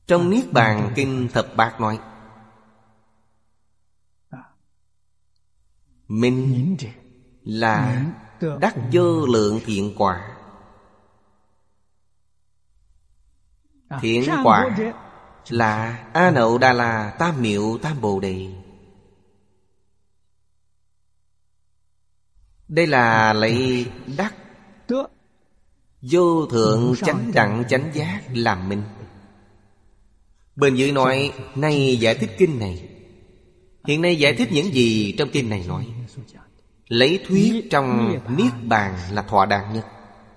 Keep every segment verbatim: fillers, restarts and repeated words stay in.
Trong Niết Bàn Kinh Thập Bát nói, minh là đắc vô lượng thiện quả. Thiện quả là A Nậu Đà La Tam Miệu Tam Bồ Đề. Đây là lấy đắc vô thượng chánh đẳng chánh giác làm minh. Bên dưới nói, nay giải thích kinh này. Hiện nay giải thích những gì trong kinh này nói. Lấy thuyết trong Niết Bàn là thỏa đáng nhất.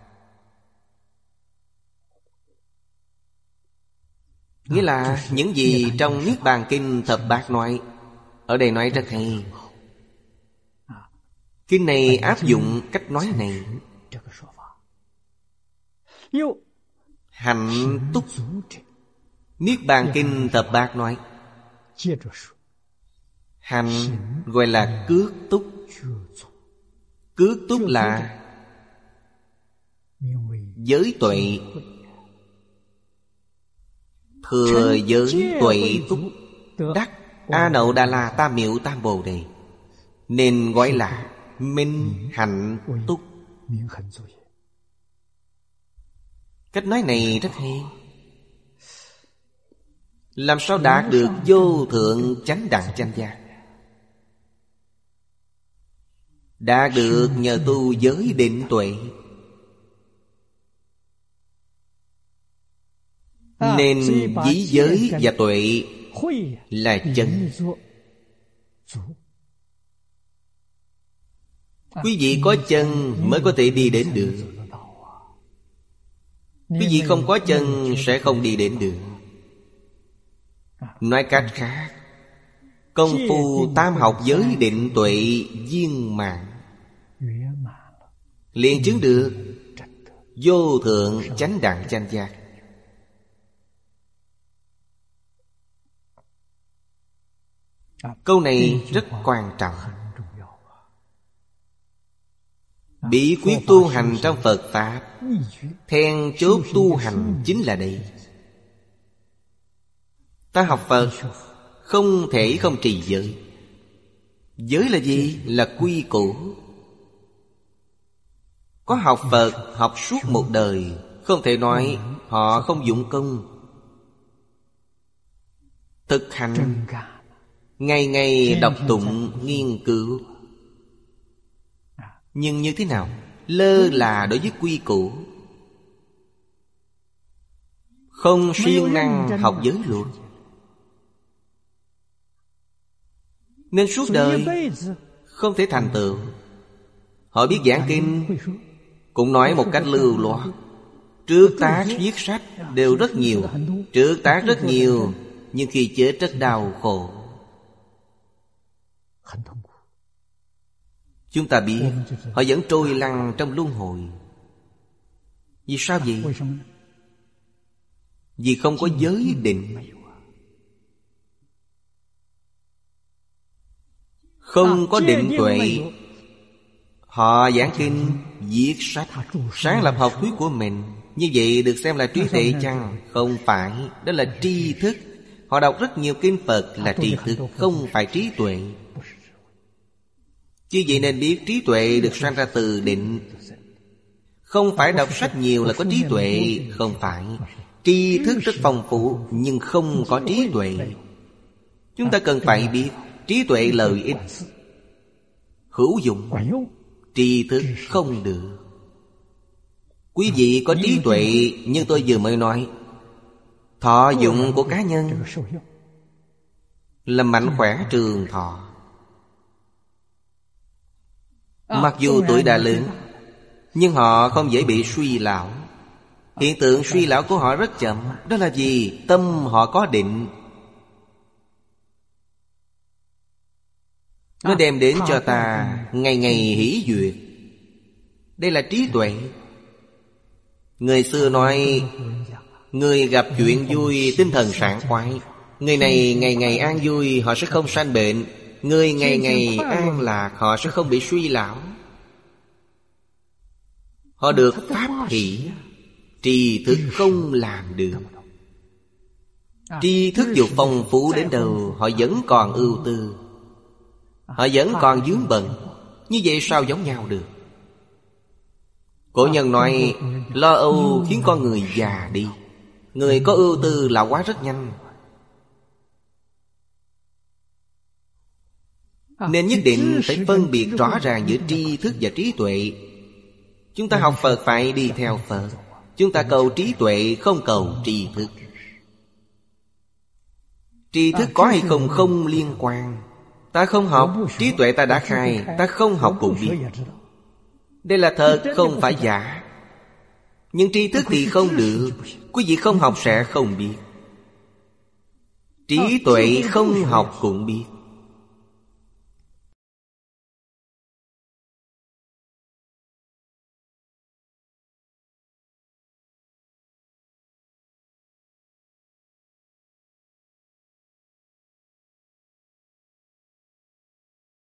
Nghĩa là những gì trong Niết Bàn Kinh Thập Bát nói, ở đây nói rất hay. Kinh này áp dụng cách nói này. Hạnh túc. Niết Bàn Kinh Thập Bát nói, hành gọi là cước túc. Cước túc là giới tuệ. Thừa giới tuệ túc, đắc A Nậu Đà La Tam Miệu Tam Bồ Đề, nên gọi là minh hạnh túc. Cách nói này rất hay. Làm sao đạt được vô thượng chánh đẳng chánh giác? Đạt được nhờ tu giới định tuệ. Nên ví giới và tuệ là chân. Quý vị có chân mới có thể đi đến được. Quý vị không có chân sẽ không đi đến được. Nói cách khác, công phu tam học giới định tuệ viên mãn, liền chứng được vô thượng chánh đẳng chánh giác. Câu này rất quan trọng. Bí quyết tu hành trong Phật Pháp, then chốt tu hành chính là đây. Ta học Phật không thể không trì giới. Giới là gì? Là quy củ. Có học Phật học suốt một đời, không thể nói họ không dụng công. Thực hành, ngày ngày đọc tụng nghiên cứu. Nhưng như thế nào? Lơ là đối với quy củ, không siêng năng học giới luật, nên suốt đời không thể thành tựu. Họ biết giảng kinh, cũng nói một cách lưu loát. Trước tác viết sách đều rất nhiều, trước tác rất nhiều, nhưng khi chết rất đau khổ. Chúng ta biết họ vẫn trôi lăn trong luân hồi. Vì sao vậy? Vì không có giới định, không có định tuệ. Họ giảng kinh, viết sách, sáng lập học thuyết của mình. Như vậy được xem là trí tuệ chăng? Không phải, đó là tri thức. Họ đọc rất nhiều kinh Phật là tri thức, không phải trí tuệ. Chứ vậy nên biết trí tuệ được sanh ra từ định. Không phải đọc sách nhiều là có trí tuệ. Không phải. Tri thức rất phong phú nhưng không có trí tuệ. Chúng ta cần phải biết trí tuệ lợi ích, hữu dụng. Tri thức không được. Quý vị có trí tuệ, nhưng tôi vừa mới nói thọ dụng của cá nhân là mạnh khỏe trường thọ. Mặc dù tuổi đã lớn, nhưng họ không dễ bị suy lão. Hiện tượng suy lão của họ rất chậm. Đó là gì? Tâm họ có định, nó đem đến cho ta ngày ngày hỷ duyệt. Đây là trí tuệ. Người xưa nói, người gặp chuyện vui tinh thần sảng khoái. Người này ngày ngày an vui, họ sẽ không sanh bệnh. Người ngày ngày an lạc, họ sẽ không bị suy lão. Họ được pháp hỷ, trì thức không làm được. Tri thức dù phong phú đến đâu, họ vẫn còn ưu tư, họ vẫn còn vướng bận. Như vậy sao giống nhau được? Cổ nhân nói lo âu khiến con người già đi. Người có ưu tư lão hóa rất nhanh. Nên nhất định phải phân biệt rõ ràng giữa tri thức và trí tuệ. Chúng ta học Phật phải đi theo Phật. Chúng ta cầu trí tuệ, không cầu tri thức. Tri thức có hay không không liên quan. Ta không học, trí tuệ ta đã khai, ta không học cũng biết. Đây là thật, không phải giả. Nhưng tri thức thì không được. Quý vị không học sẽ không biết. Trí tuệ không học cũng biết.